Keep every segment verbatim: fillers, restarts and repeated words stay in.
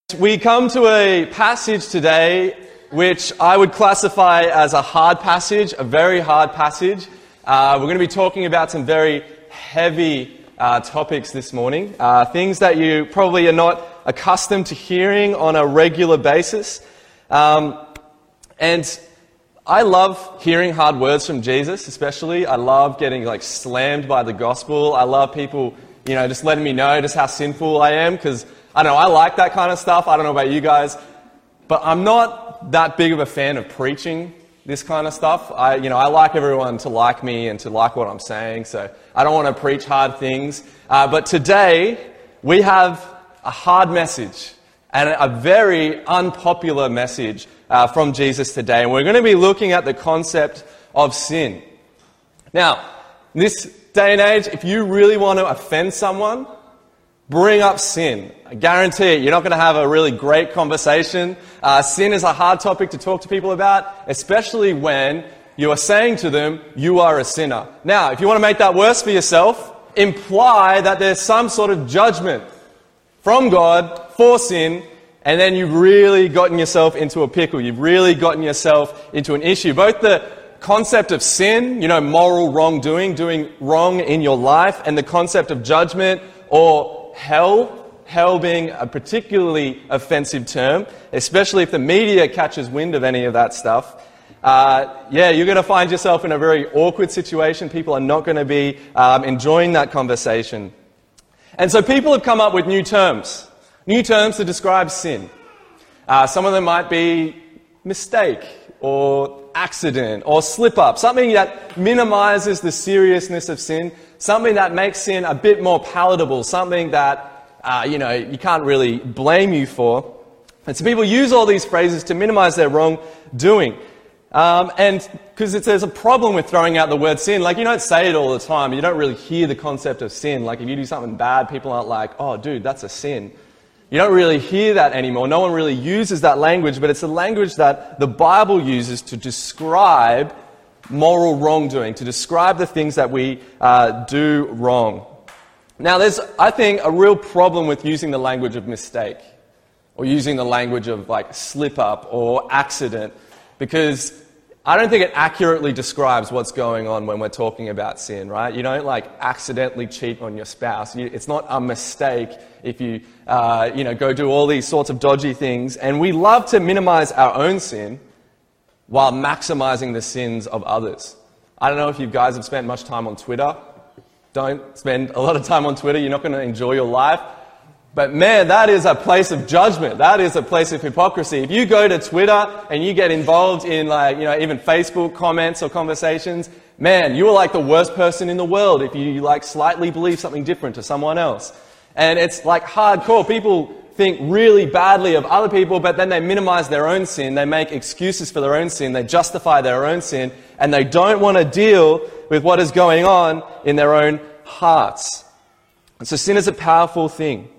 We come to a passage today which I would classify as a hard passage, a very hard passage. Uh, we're going to be talking about some very heavy uh, topics this morning, uh, things that you probably are not accustomed to hearing on a regular basis. Um, and I love hearing hard words from Jesus, especially. I love getting like slammed by the gospel. I love people, you know, just letting me know just how sinful I am, because I don't know, I like that kind of stuff. I don't know about you guys, but I'm not that big of a fan of preaching this kind of stuff. I, you know, I like everyone to like me and to like what I'm saying, so I don't want to preach hard things. Uh, but today, we have a hard message and a very unpopular message uh, from Jesus today. And we're going to be looking at the concept of sin. Now, in this day and age, if you really want to offend someone, bring up sin. I guarantee it, you're not going to have a really great conversation. Uh, sin is a hard topic to talk to people about, especially when you are saying to them, you are a sinner. Now, if you want to make that worse for yourself, imply that there's some sort of judgment from God for sin, and then you've really gotten yourself into a pickle. You've really gotten yourself into an issue. Both the concept of sin, you know, moral wrongdoing, doing wrong in your life, and the concept of judgment or hell, hell being a particularly offensive term, especially if the media catches wind of any of that stuff. Uh, yeah, you're going to find yourself in a very awkward situation. People are not going to be um, enjoying that conversation. And so people have come up with new terms, new terms to describe sin. Uh, some of them might be mistake or accident or slip-up, something that minimizes the seriousness of sin, something that makes sin a bit more palatable, something that, uh, you know, you can't really blame you for. And so people use all these phrases to minimize their wrongdoing. Um, and because there's a problem with throwing out the word sin. Like, you don't say it all the time. You don't really hear the concept of sin. Like, if you do something bad, people aren't like, oh, dude, that's a sin. You don't really hear that anymore. No one really uses that language, but it's the language that the Bible uses to describe moral wrongdoing, to describe the things that we uh, do wrong. Now, there's, I think, a real problem with using the language of mistake or using the language of like slip-up or accident, because I don't think it accurately describes what's going on when we're talking about sin, right? You don't like accidentally cheat on your spouse. You, it's not a mistake if you, uh, you know, go do all these sorts of dodgy things. And we love to minimize our own sin while maximizing the sins of others. I don't know if you guys have spent much time on Twitter. Don't spend a lot of time on Twitter. You're not going to enjoy your life. But man, that is a place of judgment. That is a place of hypocrisy. If you go to Twitter and you get involved in, like, you know, even Facebook comments or conversations, man, you are like the worst person in the world if you like slightly believe something different to someone else. And it's like hardcore. People think really badly of other people, but then they minimize their own sin. They make excuses for their own sin. They justify their own sin, and they don't want to deal with what is going on in their own hearts. And so sin is a powerful thing.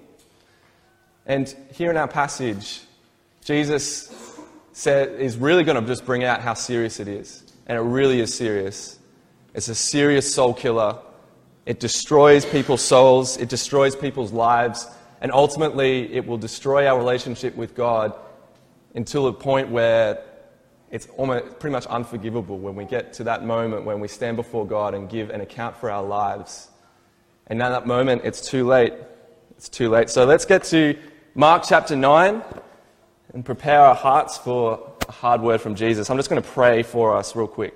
And here in our passage, Jesus said, is really going to just bring out how serious it is. And it really is serious. It's a serious soul killer. It destroys people's souls. It destroys people's lives. And ultimately, it will destroy our relationship with God until a point where it's almost pretty much unforgivable when we get to that moment when we stand before God and give an account for our lives. And at that moment, it's too late. It's too late. So let's get to Mark chapter nine and prepare our hearts for a hard word from Jesus. I'm just going to pray for us real quick.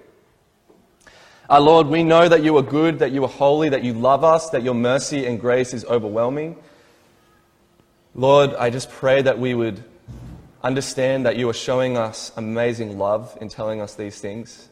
Our Lord, we know that you are good, that you are holy, that you love us, that your mercy and grace is overwhelming. Lord, I just pray that we would understand that you are showing us amazing love in telling us these things.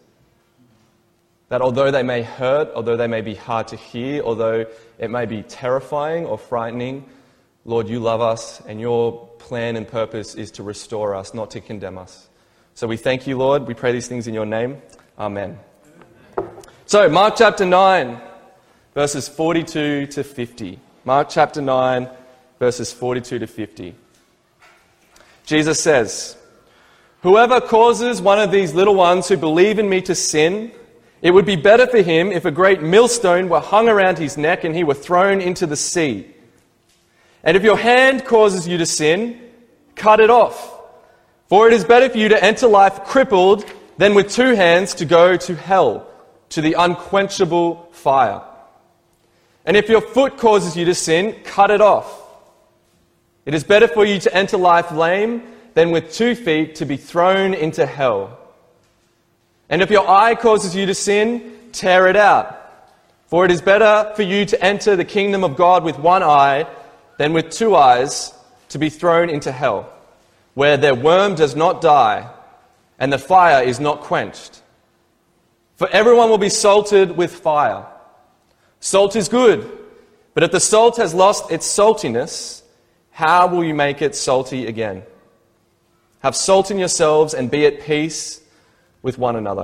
That although they may hurt, although they may be hard to hear, although it may be terrifying or frightening, Lord, you love us, and your plan and purpose is to restore us, not to condemn us. So we thank you, Lord. We pray these things in your name. Amen. So, Mark chapter nine, verses forty-two to fifty. Mark chapter nine, verses forty-two to fifty. Jesus says, "Whoever causes one of these little ones who believe in me to sin, it would be better for him if a great millstone were hung around his neck and he were thrown into the sea. And if your hand causes you to sin, cut it off. For it is better for you to enter life crippled than with two hands to go to hell, to the unquenchable fire. And if your foot causes you to sin, cut it off. It is better for you to enter life lame than with two feet to be thrown into hell. And if your eye causes you to sin, tear it out. For it is better for you to enter the kingdom of God with one eye than with two eyes to be thrown into hell, where their worm does not die and the fire is not quenched. For everyone will be salted with fire. Salt is good, but if the salt has lost its saltiness, how will you make it salty again? Have salt in yourselves and be at peace with one another.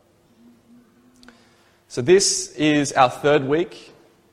So this is our third week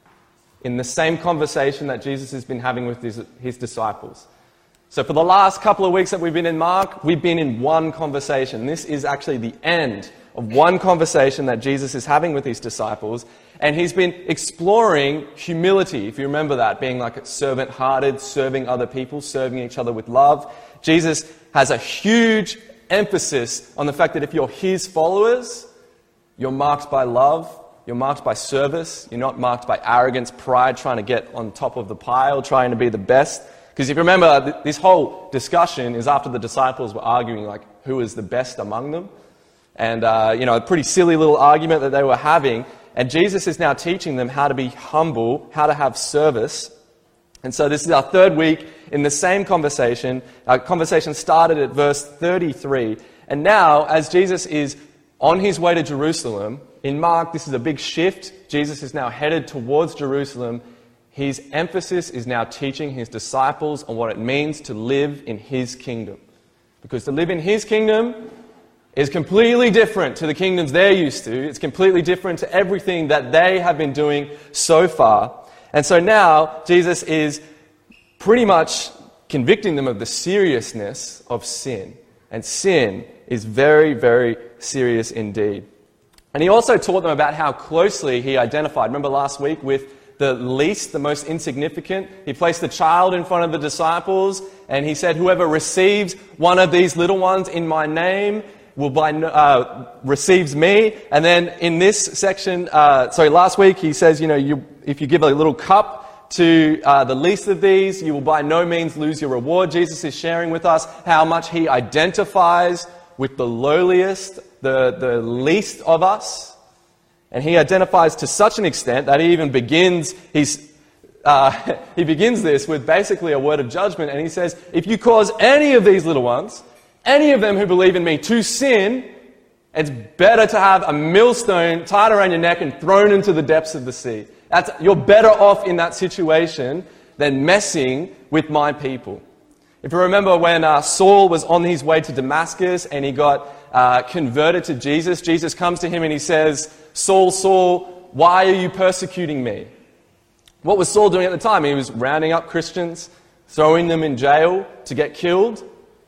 in the same conversation that Jesus has been having with his, his disciples. So for the last couple of weeks that we've been in Mark, we've been in one conversation. This is actually the end of one conversation that Jesus is having with his disciples. And he's been exploring humility, if you remember that, being like servant-hearted, serving other people, serving each other with love. Jesus has a huge emphasis on the fact that if you're his followers, you're marked by love, you're marked by service, you're not marked by arrogance, pride, trying to get on top of the pile, trying to be the best. Because if you remember, this whole discussion is after the disciples were arguing, like, who is the best among them? And, uh, you know, a pretty silly little argument that they were having. And Jesus is now teaching them how to be humble, how to have service. And so this is our third week in the same conversation. Our conversation started at verse thirty-three. And now, as Jesus is on his way to Jerusalem, in Mark, this is a big shift. Jesus is now headed towards Jerusalem. His emphasis is now teaching his disciples on what it means to live in his kingdom. Because to live in his kingdom is completely different to the kingdoms they're used to. It's completely different to everything that they have been doing so far. And so now Jesus is pretty much convicting them of the seriousness of sin. And sin is very, very serious indeed. And he also taught them about how closely he identified, remember last week, with the least, the most insignificant. He placed the child in front of the disciples and he said, whoever receives one of these little ones in my name will by uh, receives me. And then in this section, uh, sorry, last week he says, you know, you, if you give a little cup to uh, the least of these, you will by no means lose your reward. Jesus is sharing with us how much he identifies with the lowliest, the, the least of us. And he identifies to such an extent that he even begins his, uh, he begins this with basically a word of judgment. And he says, if you cause any of these little ones, any of them who believe in me, to sin, it's better to have a millstone tied around your neck and thrown into the depths of the sea. That's, you're better off in that situation than messing with my people. If you remember when uh, Saul was on his way to Damascus and he got uh, converted to Jesus, Jesus comes to him and he says, Saul, Saul, why are you persecuting me? What was Saul doing at the time? He was rounding up Christians, throwing them in jail to get killed.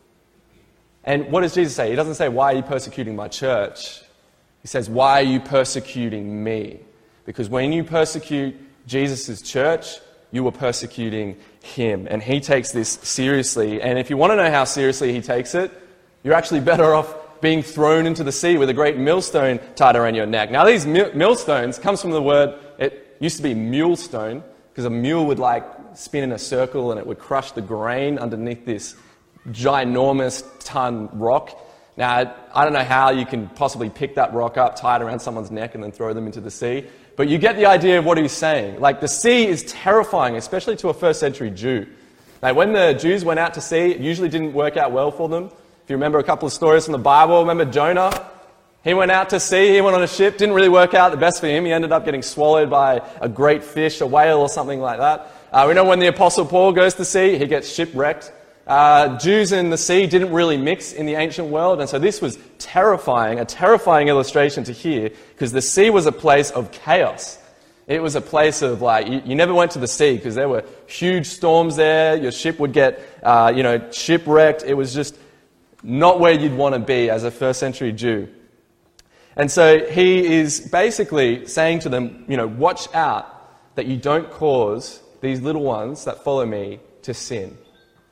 And what does Jesus say? He doesn't say, why are you persecuting my church? He says, why are you persecuting me? Because when you persecute Jesus' church, you are persecuting him. And he takes this seriously. And if you want to know how seriously he takes it, you're actually better off being thrown into the sea with a great millstone tied around your neck. Now, these millstones comes from the word, it used to be mulestone, because a mule would like spin in a circle and it would crush the grain underneath this ginormous ton rock. Now, I don't know how you can possibly pick that rock up, tie it around someone's neck and then throw them into the sea. But you get the idea of what he's saying. Like, the sea is terrifying, especially to a first century Jew. Now, when the Jews went out to sea, it usually didn't work out well for them. If you remember a couple of stories from the Bible, remember Jonah? He went out to sea, he went on a ship, didn't really work out the best for him. He ended up getting swallowed by a great fish, a whale or something like that. Uh, we know when the Apostle Paul goes to sea, he gets shipwrecked. Uh, Jews and the sea didn't really mix in the ancient world, and so this was terrifying, a terrifying illustration to hear, because the sea was a place of chaos. It was a place of, like, you, you never went to the sea because there were huge storms there, your ship would get, uh, you know, shipwrecked. It was just not where you'd want to be as a first century Jew. And so he is basically saying to them, you know, watch out that you don't cause these little ones that follow me to sin.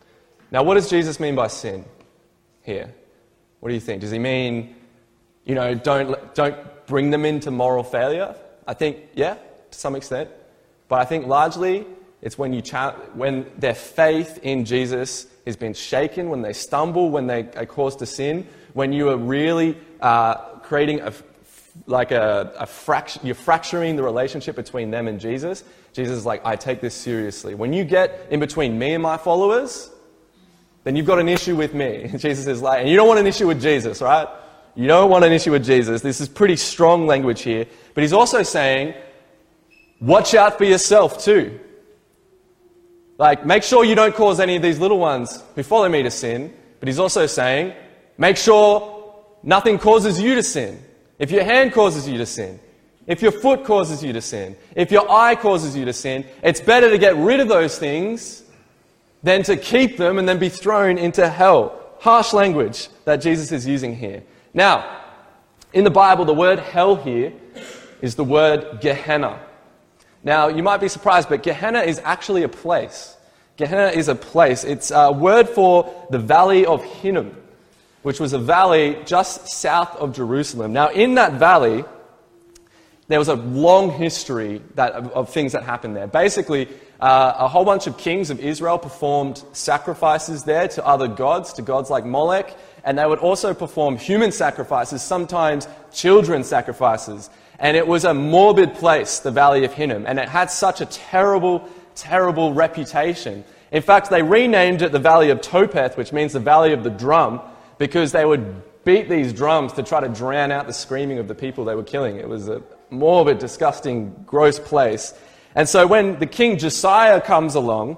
Now, what does Jesus mean by sin here? What do you think? Does he mean, you know, don't don't bring them into moral failure? I think, yeah, to some extent. But I think largely it's when you cha- when their faith in Jesus has been shaken, when they stumble, when they are caused to sin, when you are really uh, creating a like a, a fract- you're fracturing the relationship between them and Jesus. Jesus is like, I take this seriously. When you get in between me and my followers, then you've got an issue with me. Jesus is like, and you don't want an issue with Jesus, right? You don't want an issue with Jesus. This is pretty strong language here. But he's also saying, watch out for yourself too. Like, make sure you don't cause any of these little ones who follow me to sin. But he's also saying, make sure nothing causes you to sin. If your hand causes you to sin, if your foot causes you to sin, if your eye causes you to sin, it's better to get rid of those things than to keep them and then be thrown into hell. Harsh language that Jesus is using here. Now, in the Bible, the word hell here is the word Gehenna. Now, you might be surprised, but Gehenna is actually a place. Gehenna is a place. It's a word for the Valley of Hinnom, which was a valley just south of Jerusalem. Now, in that valley, there was a long history that, of, of things that happened there. Basically, uh, a whole bunch of kings of Israel performed sacrifices there to other gods, to gods like Molech, and they would also perform human sacrifices, sometimes children's sacrifices. And it was a morbid place, the Valley of Hinnom, and it had such a terrible, terrible reputation. In fact, they renamed it the Valley of Topeth, which means the Valley of the Drum, because they would beat these drums to try to drown out the screaming of the people they were killing. It was a morbid, disgusting, gross place. And so when the king Josiah comes along,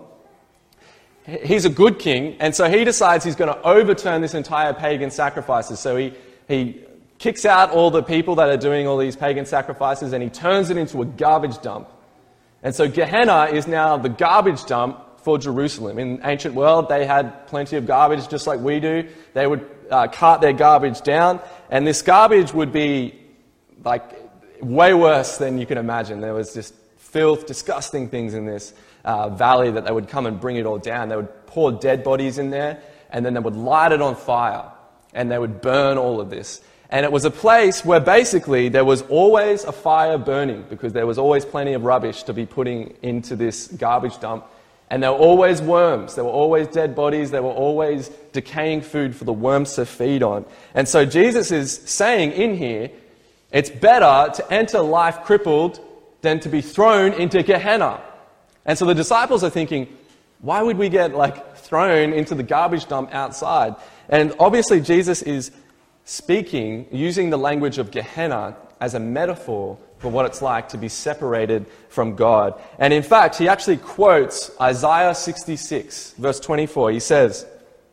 he's a good king, and so he decides he's going to overturn this entire pagan sacrifices. So he, he kicks out all the people that are doing all these pagan sacrifices, and he turns it into a garbage dump. And so Gehenna is now the garbage dump for Jerusalem. In the ancient world, they had plenty of garbage, just like we do. They would uh, cart their garbage down, and this garbage would be like way worse than you can imagine. There was just filth, disgusting things in this uh, valley that they would come and bring it all down. They would pour dead bodies in there, and then they would light it on fire, and they would burn all of this. And it was a place where basically there was always a fire burning, because there was always plenty of rubbish to be putting into this garbage dump. And there were always worms, there were always dead bodies, there were always decaying food for the worms to feed on. And so Jesus is saying in here, it's better to enter life crippled than to be thrown into Gehenna. And so the disciples are thinking, why would we get like thrown into the garbage dump outside? And obviously Jesus is speaking, using the language of Gehenna as a metaphor for what it's like to be separated from God. And in fact, he actually quotes Isaiah sixty-six, verse twenty-four. He says,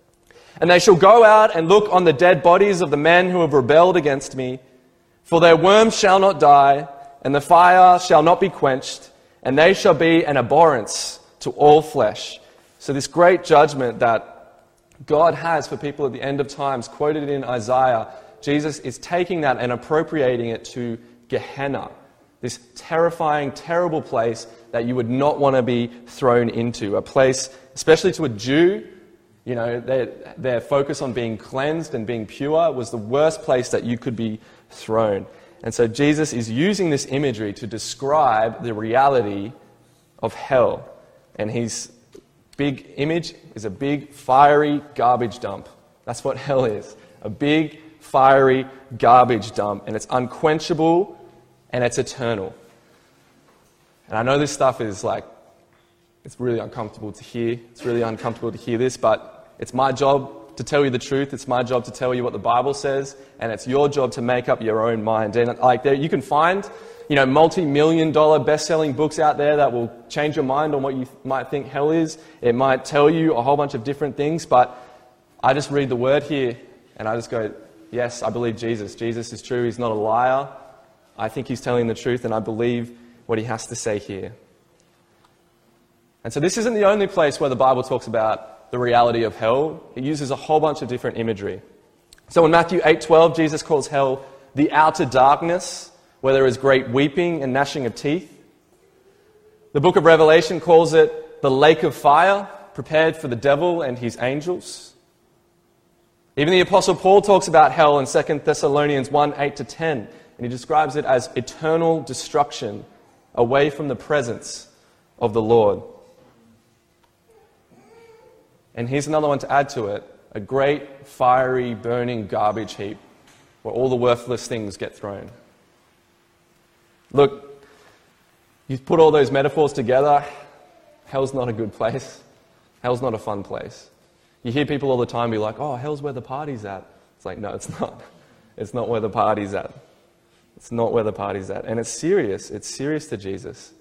"And they shall go out and look on the dead bodies of the men who have rebelled against me, for their worms shall not die, and the fire shall not be quenched, and they shall be an abhorrence to all flesh." So this great judgment that God has for people at the end of times, quoted in Isaiah, Jesus is taking that and appropriating it to Gehenna, this terrifying, terrible place that you would not want to be thrown into. A place, especially to a Jew, you know, their, their focus on being cleansed and being pure was the worst place that you could be thrown. And so Jesus is using this imagery to describe the reality of hell. And his big image is a big, fiery garbage dump. That's what hell is. A big, fiery garbage dump. And it's unquenchable and it's eternal. And I know this stuff is like, it's really uncomfortable to hear. It's really uncomfortable to hear this, but it's my job to tell you the truth. It's my job to tell you what the Bible says, and it's your job to make up your own mind. And like there, you can find, you know, multi-million dollar best-selling books out there that will change your mind on what you might think hell is. It might tell you a whole bunch of different things, but I just read the word here, and I just go, yes, I believe Jesus. Jesus is true. He's not a liar. I think he's telling the truth, and I believe what he has to say here. And so this isn't the only place where the Bible talks about the reality of hell. It uses a whole bunch of different imagery. So in Matthew eight twelve, Jesus calls hell the outer darkness, where there is great weeping and gnashing of teeth. The book of Revelation calls it the lake of fire, prepared for the devil and his angels. Even the Apostle Paul talks about hell in Second Thessalonians one, eight to ten, and he describes it as eternal destruction away from the presence of the Lord. And here's another one to add to it, a great, fiery, burning garbage heap where all the worthless things get thrown. Look, you put all those metaphors together, hell's not a good place. Hell's not a fun place. You hear people all the time be like, oh, hell's where the party's at. It's like, no, it's not. It's not where the party's at. It's not where the party's at. And it's serious. It's serious to Jesus.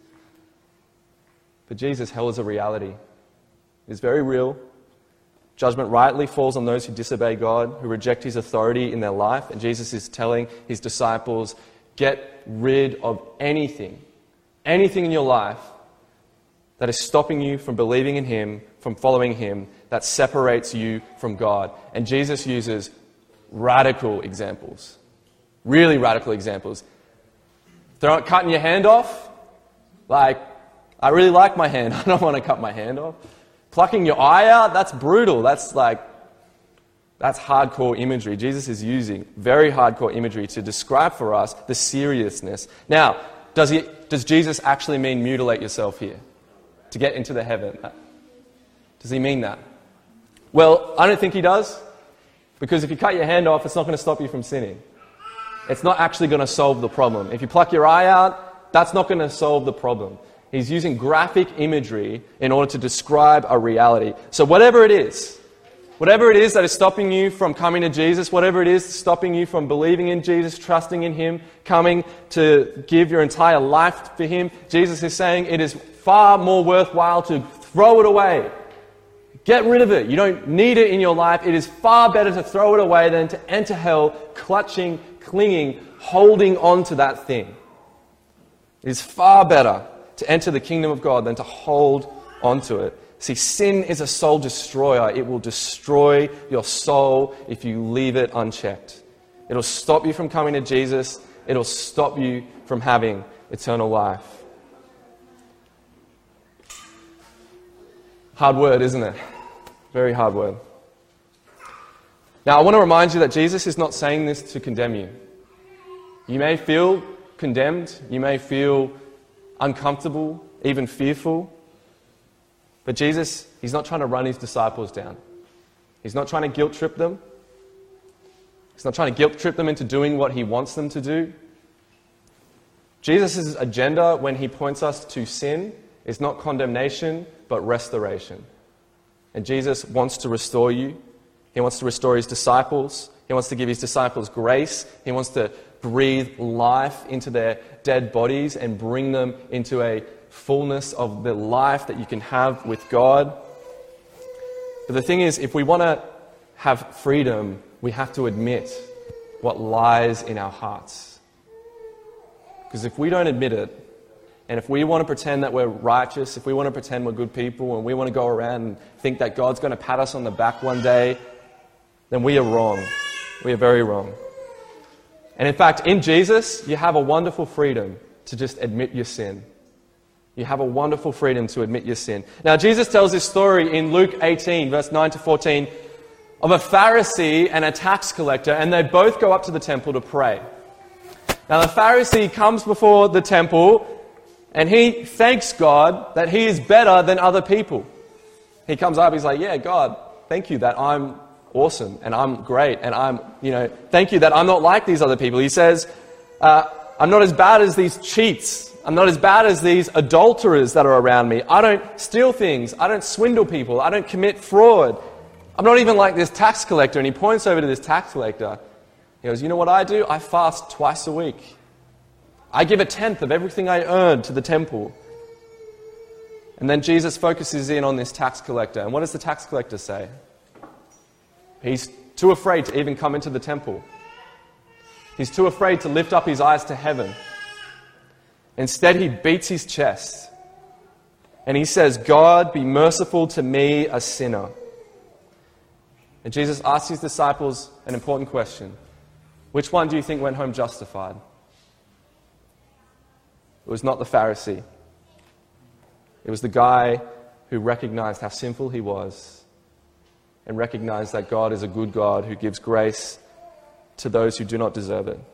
For Jesus, hell is a reality. It's very real. Judgment rightly falls on those who disobey God, who reject his authority in their life. And Jesus is telling his disciples, get rid of anything, anything in your life that is stopping you from believing in him, from following him, that separates you from God. And Jesus uses radical examples, really radical examples. They're cutting your hand off. Like, I really like my hand. I don't want to cut my hand off. Plucking your eye out, that's brutal. That's like, that's hardcore imagery. Jesus is using very hardcore imagery to describe for us the seriousness. Now, does he, does Jesus actually mean mutilate yourself here to get into the heaven? Does he mean that? Well, I don't think he does. Because if you cut your hand off, it's not going to stop you from sinning. It's not actually going to solve the problem. If you pluck your eye out, that's not going to solve the problem. He's using graphic imagery in order to describe a reality. So whatever it is, whatever it is that is stopping you from coming to Jesus, whatever it is stopping you from believing in Jesus, trusting in him, coming to give your entire life for him, Jesus is saying it is far more worthwhile to throw it away. Get rid of it. You don't need it in your life. It is far better to throw it away than to enter hell clutching, clinging, holding on to that thing. It is far better to enter the kingdom of God than to hold onto it. See, sin is a soul destroyer. It will destroy your soul if you leave it unchecked. It'll stop you from coming to Jesus. It'll stop you from having eternal life. Hard word, isn't it? Very hard word. Now, I want to remind you that Jesus is not saying this to condemn you. You may feel condemned. You may feel uncomfortable, even fearful. But Jesus, he's not trying to run his disciples down. He's not trying to guilt trip them. He's not trying to guilt trip them into doing what he wants them to do. Jesus' agenda when he points us to sin is not condemnation, but restoration. And Jesus wants to restore you. He wants to restore his disciples. He wants to give his disciples grace. He wants to breathe life into their dead bodies and bring them into a fullness of the life that you can have with God. But the thing is, if we want to have freedom, we have to admit what lies in our hearts. Because if we don't admit it, and if we want to pretend that we're righteous, if we want to pretend we're good people, and we want to go around and think that God's going to pat us on the back one day, then we are wrong. We are very wrong. And in fact, in Jesus, you have a wonderful freedom to just admit your sin. You have a wonderful freedom to admit your sin. Now, Jesus tells this story in Luke eighteen, verse nine to fourteen, of a Pharisee and a tax collector, and they both go up to the temple to pray. Now, the Pharisee comes before the temple, and he thanks God that he is better than other people. He comes up, he's like, yeah, God, thank you that I'm awesome, and I'm great, and I'm, you know, thank you that I'm not like these other people. He says, uh, I'm not as bad as these cheats. I'm not as bad as these adulterers that are around me. I don't steal things. I don't swindle people. I don't commit fraud. I'm not even like this tax collector. And he points over to this tax collector. He goes, you know what I do? I fast twice a week. I give a tenth of everything I earn to the temple. And then Jesus focuses in on this tax collector. And what does the tax collector say? He's too afraid to even come into the temple. He's too afraid to lift up his eyes to heaven. Instead, he beats his chest. And he says, God, be merciful to me, a sinner. And Jesus asks his disciples an important question. Which one do you think went home justified? It was not the Pharisee. It was the guy who recognized how sinful he was and recognized that God is a good God who gives grace to those who do not deserve it.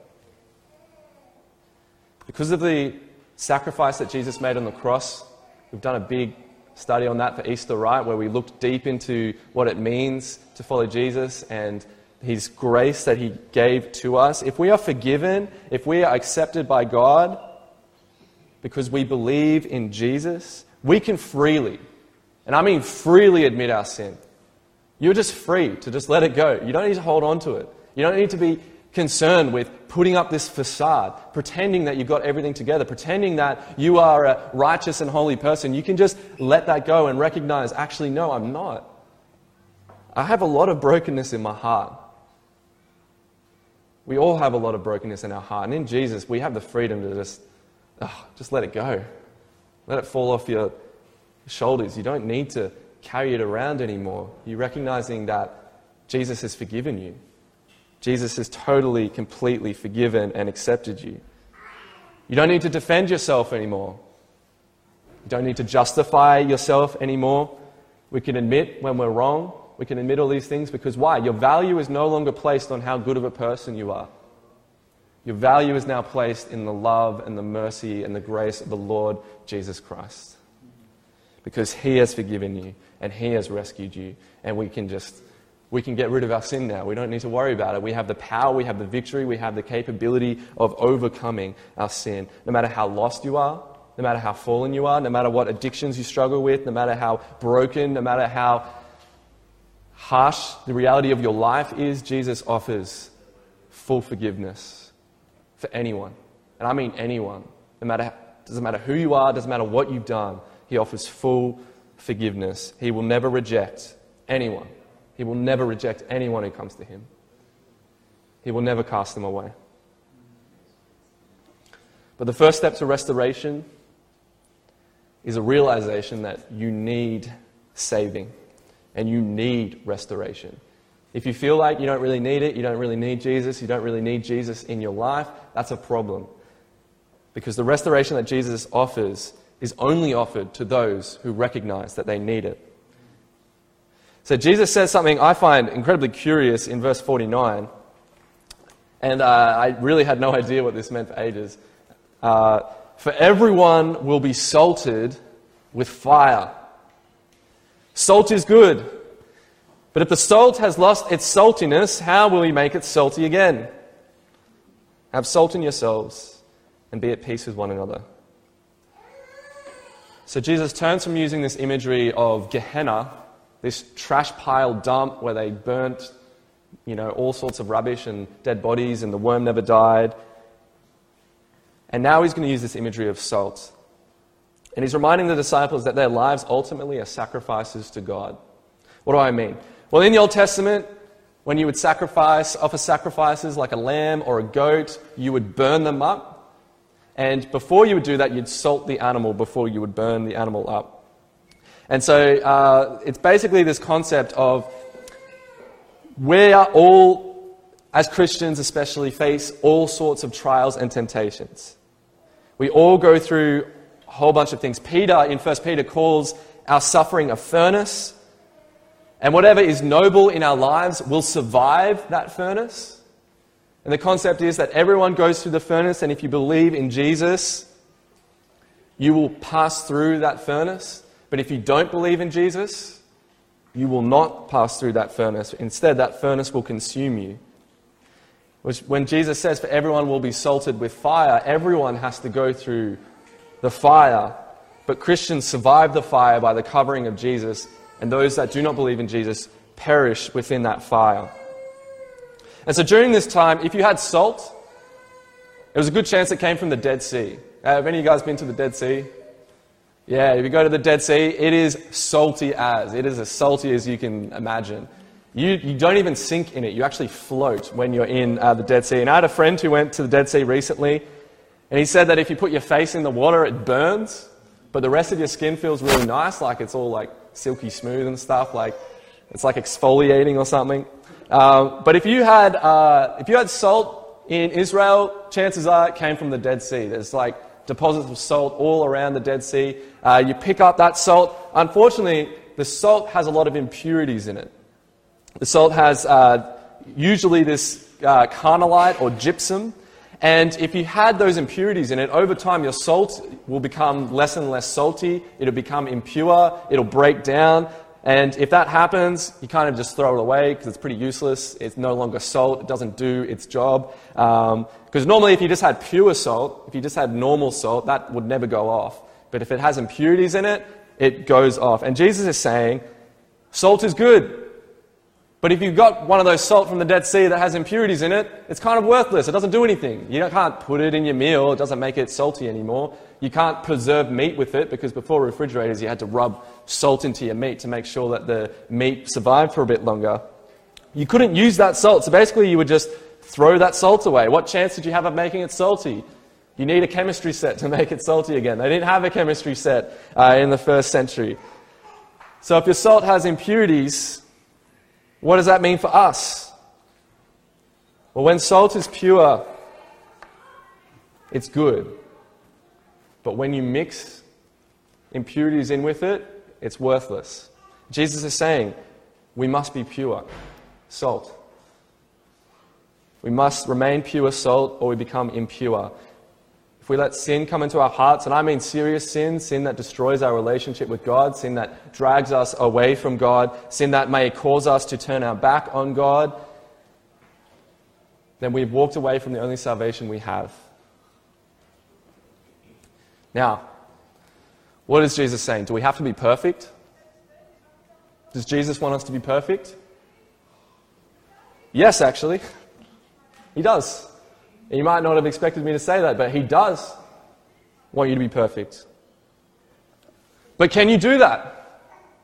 Because of the sacrifice that Jesus made on the cross, we've done a big study on that for Easter, right, where we looked deep into what it means to follow Jesus and his grace that he gave to us. If we are forgiven, if we are accepted by God because we believe in Jesus, we can freely, and I mean freely, admit our sin. You're just free to just let it go. You don't need to hold on to it. You don't need to be concerned with putting up this facade, pretending that you've got everything together, pretending that you are a righteous and holy person. You can just let that go and recognize, actually, no, I'm not. I have a lot of brokenness in my heart. We all have a lot of brokenness in our heart. And in Jesus, we have the freedom to just, oh, just let it go. Let it fall off your shoulders. You don't need to carry it around anymore. You're recognizing that Jesus has forgiven you. Jesus has totally, completely forgiven and accepted you. You don't need to defend yourself anymore. You don't need to justify yourself anymore. We can admit when we're wrong. We can admit all these things because why? Your value is no longer placed on how good of a person you are. Your value is now placed in the love and the mercy and the grace of the Lord Jesus Christ. Because he has forgiven you and he has rescued you, and we can just We can get rid of our sin now. We don't need to worry about it. We have the power, we have the victory, we have the capability of overcoming our sin. No matter how lost you are, no matter how fallen you are, no matter what addictions you struggle with, no matter how broken, no matter how harsh the reality of your life is, Jesus offers full forgiveness for anyone. And I mean anyone. No matter, doesn't matter who you are, doesn't matter what you've done. He offers full forgiveness. He will never reject anyone. He will never reject anyone who comes to him. He will never cast them away. But the first step to restoration is a realization that you need saving and you need restoration. If you feel like you don't really need it, you don't really need Jesus, you don't really need Jesus in your life, that's a problem. Because the restoration that Jesus offers is only offered to those who recognize that they need it. So Jesus says something I find incredibly curious in verse forty-nine. And uh, I really had no idea what this meant for ages. Uh, for everyone will be salted with fire. Salt is good. But if the salt has lost its saltiness, how will you make it salty again? Have salt in yourselves and be at peace with one another. So Jesus turns from using this imagery of Gehenna, this trash pile dump where they burnt, you know, all sorts of rubbish and dead bodies and the worm never died. And now he's going to use this imagery of salt. And he's reminding the disciples that their lives ultimately are sacrifices to God. What do I mean? Well, in the Old Testament, when you would sacrifice, offer sacrifices like a lamb or a goat, you would burn them up. And before you would do that, you'd salt the animal before you would burn the animal up. And so uh, it's basically this concept of we are all, as Christians especially, face all sorts of trials and temptations. We all go through a whole bunch of things. Peter, in First Peter, calls our suffering a furnace. And whatever is noble in our lives will survive that furnace. And the concept is that everyone goes through the furnace, and if you believe in Jesus, you will pass through that furnace. But if you don't believe in Jesus, you will not pass through that furnace. Instead, that furnace will consume you. Which, when Jesus says, for everyone will be salted with fire, everyone has to go through the fire. But Christians survive the fire by the covering of Jesus, and those that do not believe in Jesus perish within that fire. And so during this time, if you had salt, it was a good chance it came from the Dead Sea. Uh, have any of you guys been to the Dead Sea? Yeah, if you go to the Dead Sea, it is salty as. It is as salty as you can imagine. You, you don't even sink in it. You actually float when you're in uh, the Dead Sea. And I had a friend who went to the Dead Sea recently, and he said that if you put your face in the water, it burns, but the rest of your skin feels really nice, like it's all like silky smooth and stuff, like it's like exfoliating or something. Um, but if you had uh, if you had salt in Israel, chances are it came from the Dead Sea. There's like deposits of salt all around the Dead Sea. Uh, you pick up that salt. Unfortunately, the salt has a lot of impurities in it. The salt has uh, usually this uh, carnallite or gypsum. And if you had those impurities in it, over time your salt will become less and less salty. It'll become impure. It'll break down. And if that happens, you kind of just throw it away because it's pretty useless. It's no longer salt. It doesn't do its job. Um, because normally if you just had pure salt, if you just had normal salt, that would never go off. But if it has impurities in it, it goes off. And Jesus is saying, salt is good. But if you've got one of those salt from the Dead Sea that has impurities in it, it's kind of worthless. It doesn't do anything. You can't put it in your meal. It doesn't make it salty anymore. You can't preserve meat with it because before refrigerators, you had to rub salt into your meat to make sure that the meat survived for a bit longer. You couldn't use that salt. So basically, you would just throw that salt away. What chance did you have of making it salty? You need a chemistry set to make it salty again. They didn't have a chemistry set uh, in the first century. So if your salt has impurities, what does that mean for us? Well, when salt is pure, it's good. But when you mix impurities in with it, it's worthless. Jesus is saying, we must be pure salt. We must remain pure salt or we become impure. If we let sin come into our hearts, and I mean serious sin, sin that destroys our relationship with God, sin that drags us away from God, sin that may cause us to turn our back on God, then we've walked away from the only salvation we have. Now, what is Jesus saying? Do we have to be perfect? Does Jesus want us to be perfect? Yes, actually. He does. And you might not have expected me to say that, but he does want you to be perfect. But can you do that?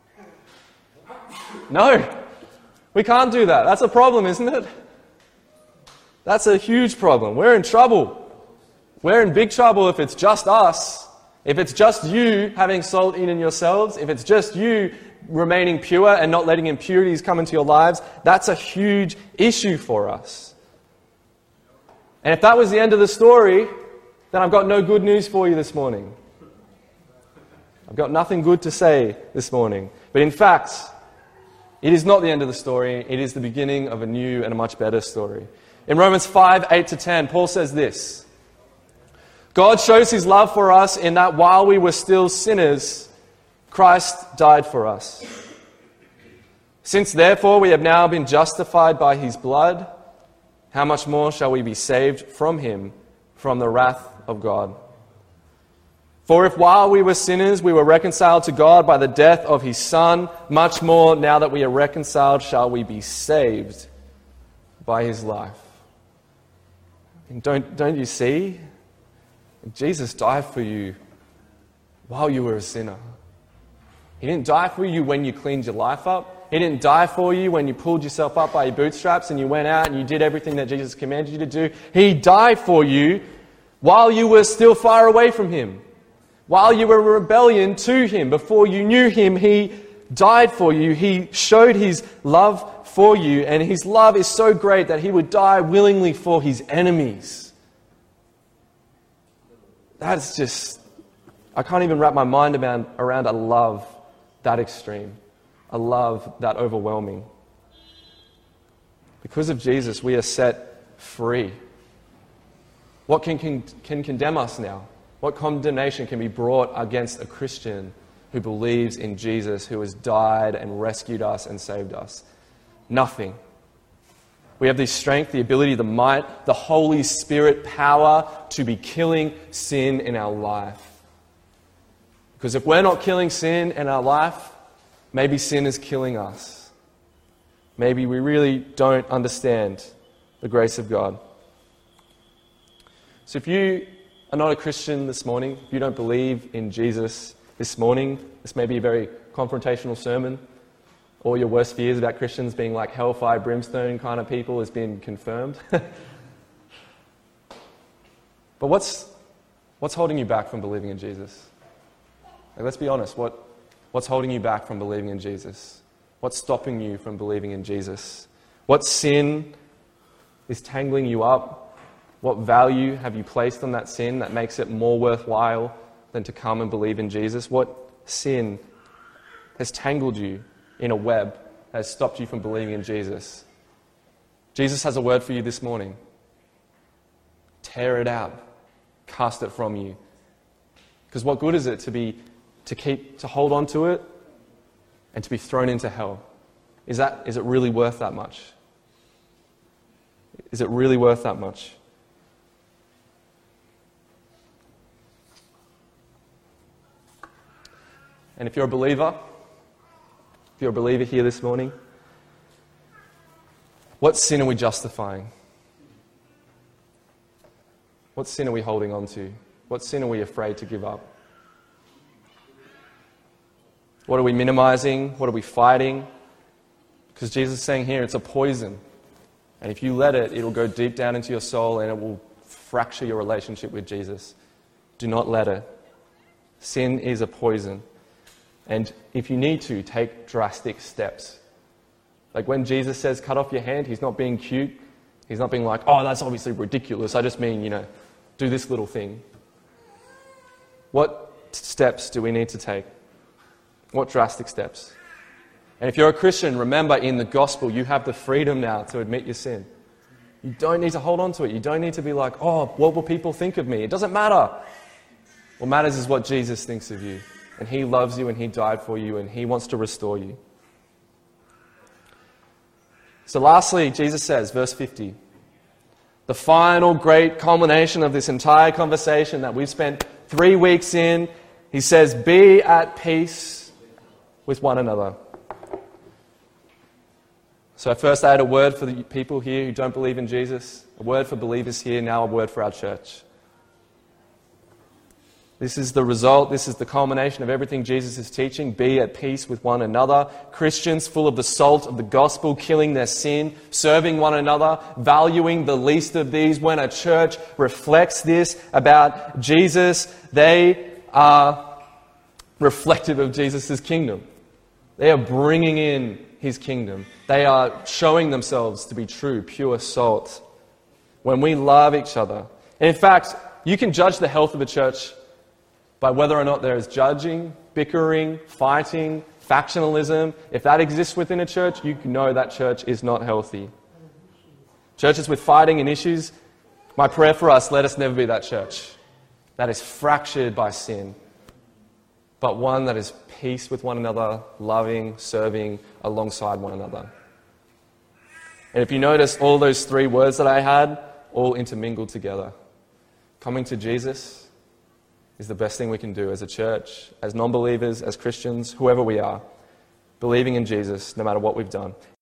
No. We can't do that. That's a problem, isn't it? That's a huge problem. We're in trouble. We're in big trouble if it's just us. If it's just you having salt in yourselves, if it's just you remaining pure and not letting impurities come into your lives, that's a huge issue for us. And if that was the end of the story, then I've got no good news for you this morning. I've got nothing good to say this morning. But in fact, it is not the end of the story. It is the beginning of a new and a much better story. In Romans five, eight to ten, Paul says this: God shows his love for us in that while we were still sinners, Christ died for us. Since therefore we have now been justified by his blood, how much more shall we be saved from him, from the wrath of God? For if while we were sinners we were reconciled to God by the death of his Son, much more now that we are reconciled shall we be saved by his life. And don't, don't you see? Jesus died for you while you were a sinner. He didn't die for you when you cleaned your life up. He didn't die for you when you pulled yourself up by your bootstraps and you went out and you did everything that Jesus commanded you to do. He died for you while you were still far away from him. While you were in rebellion to him. Before you knew him, he died for you. He showed his love for you. And his love is so great that he would die willingly for his enemies. That's just... I can't even wrap my mind around, around a love that extreme. A love that overwhelming. Because of Jesus, we are set free. What can, can, can condemn us now? What condemnation can be brought against a Christian who believes in Jesus, who has died and rescued us and saved us? Nothing. We have the strength, the ability, the might, the Holy Spirit power to be killing sin in our life. Because if we're not killing sin in our life, maybe sin is killing us. Maybe we really don't understand the grace of God. So if you are not a Christian this morning, if you don't believe in Jesus this morning, this may be a very confrontational sermon. All your worst fears about Christians being like hellfire, brimstone kind of people has been confirmed. But what's, what's holding you back from believing in Jesus? Like, let's be honest, what, what's holding you back from believing in Jesus? What's stopping you from believing in Jesus? What sin is tangling you up What value have you placed on that sin that makes it more worthwhile than to come and believe in Jesus? What sin has tangled you in a web that has stopped you from believing in Jesus? Jesus has a word for you this morning. Tear it out. Cast it from you. Because what good is it to be to keep to hold on to it and to be thrown into hell? Is that is it really worth that much? Is it really worth that much? And if you're a believer, if you're a believer here this morning, what sin are we justifying? What sin are we holding on to? What sin are we afraid to give up? What are we minimizing? What are we fighting? Because Jesus is saying here, it's a poison. And if you let it, it'll go deep down into your soul and it will fracture your relationship with Jesus. Do not let it. Sin is a poison. And if you need to, take drastic steps. Like when Jesus says, cut off your hand, he's not being cute. He's not being like, oh, that's obviously ridiculous. I just mean, you know, do this little thing. What steps do we need to take? What drastic steps? And if you're a Christian, remember in the gospel, you have the freedom now to admit your sin. You don't need to hold on to it. You don't need to be like, oh, what will people think of me? It doesn't matter. What matters is what Jesus thinks of you. And he loves you and he died for you and he wants to restore you. So lastly, Jesus says, verse fifty, the final great culmination of this entire conversation that we've spent three weeks in, he says, be at peace with one another. So first I had a word for the people here who don't believe in Jesus, a word for believers here, now a word for our church. This is the result, this is the culmination of everything Jesus is teaching. Be at peace with one another. Christians full of the salt of the gospel, killing their sin, serving one another, valuing the least of these. When a church reflects this about Jesus, they are reflective of Jesus' kingdom. They are bringing in his kingdom. They are showing themselves to be true, pure salt. When we love each other. And in fact, you can judge the health of a church by whether or not there is judging, bickering, fighting, factionalism. If that exists within a church, you know that church is not healthy. Churches with fighting and issues, my prayer for us, let us never be that church that is fractured by sin, but one that is peace with one another, loving, serving alongside one another. And if you notice, all those three words that I had, all intermingled together. Coming to Jesus is the best thing we can do as a church, as non-believers, as Christians, whoever we are. Believing in Jesus, no matter what we've done.